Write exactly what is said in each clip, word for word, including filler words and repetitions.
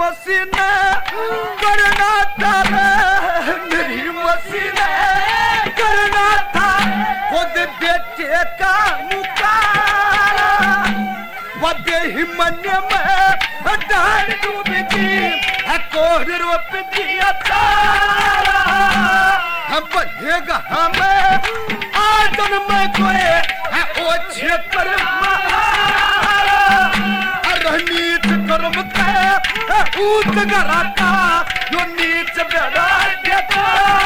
मसीने करना था मेरी मसीने करना था खुद बेटे का मुकारा वदे ही मन में डाल डूब गई है कोहर रोप दिया तारा हम बनेगा हमें आदम में कोई है ओछे पर नीच कर्म के ऊत कराता जो नीच बेड़ा देता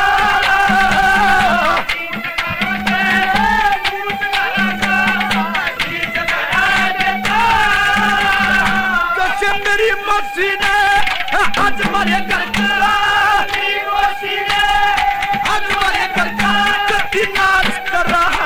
मेरी मसीने आज मारे करता मसीने आज मारे करता कति नाच कर रहा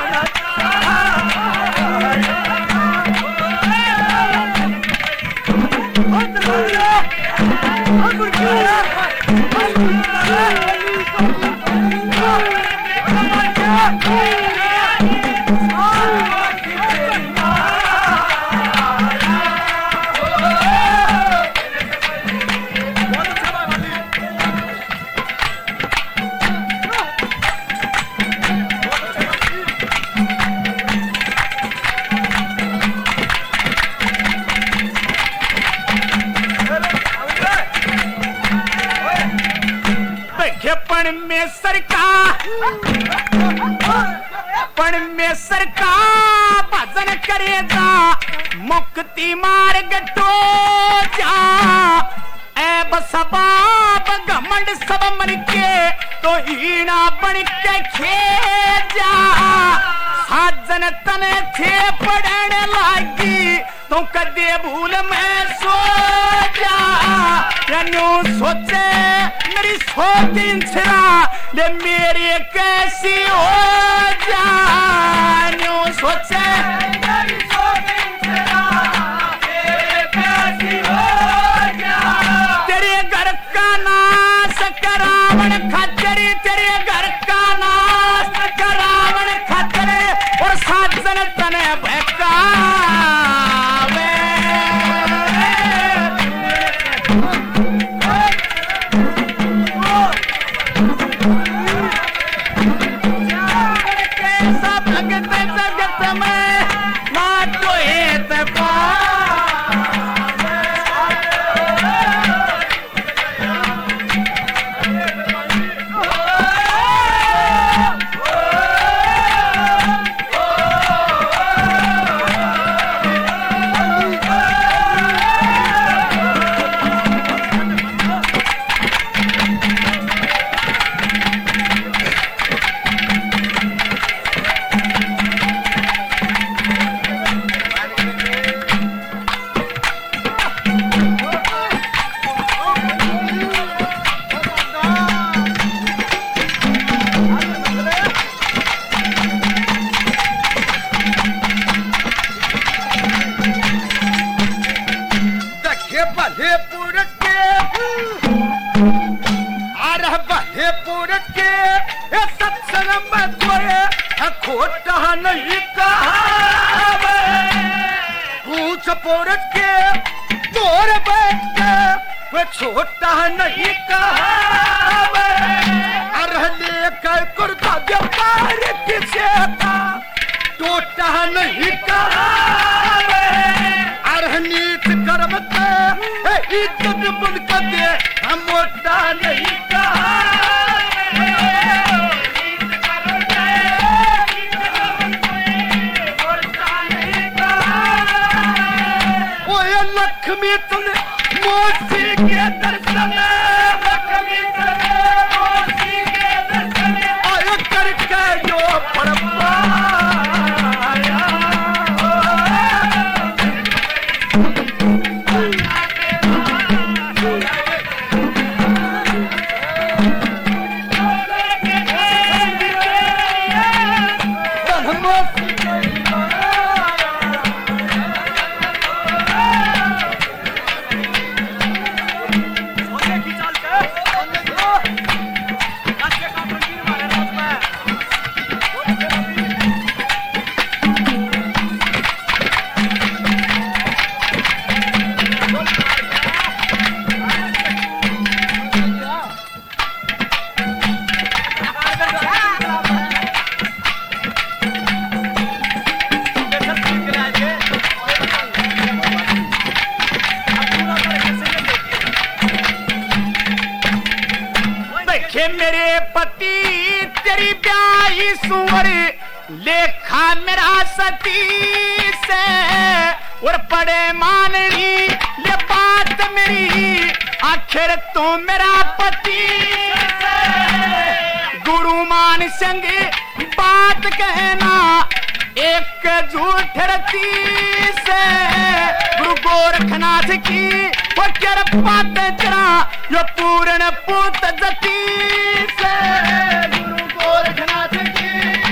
परमेश्वर का परमेश्वर का भजन करेगा मुक्ति मार्ग तो जा ए बसबाब घमंड सब मन के तो हीना बन के खे जा साजन तने थे पड़ने लागी तो कदे भूल में सो जा यानो सोचे मेरी सोच इंसरा ले मेरी कैसी हो जानो सोचे मेरी सोच इंसरा मेरी कैसी हो जा तेरे घर का नाश करावण खातिर तेरे घर का नाश करावण खातिर और साजन तने बहका नहीं कहा पूछ पोरट के तोर बैठ के वे छोटा नहीं कहा अरहले कर कुर्ता व्यापार किसे का टोटा नहीं कहा अरहनीत कर्म के इज्जत बुन कर दे हम मोटा नहीं कहा लक्ष्मी तुम मोसी के दर्शन लक्ष्मी तुम मोसी के दर्शन आयो करके जो परमाया ये मेरे पति तेरी ब्याही सुवर लेखा मेरा सती से और पड़े माननी ये बात मेरी आखिर तू मेरा पति गुरु मान संग बात कहना एक झूठ रती से गुरु गोरखनाथ की वो कर बात चरा यो पूर्ण पूत जती से गुरु गोरखनाथ की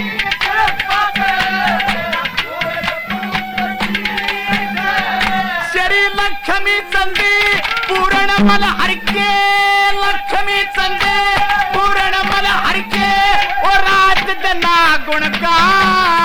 श्री लक्ष्मी चंदी पूर्ण मल हर के लक्ष्मी चंदे पूर्ण मल हर के और रात दना गुणगान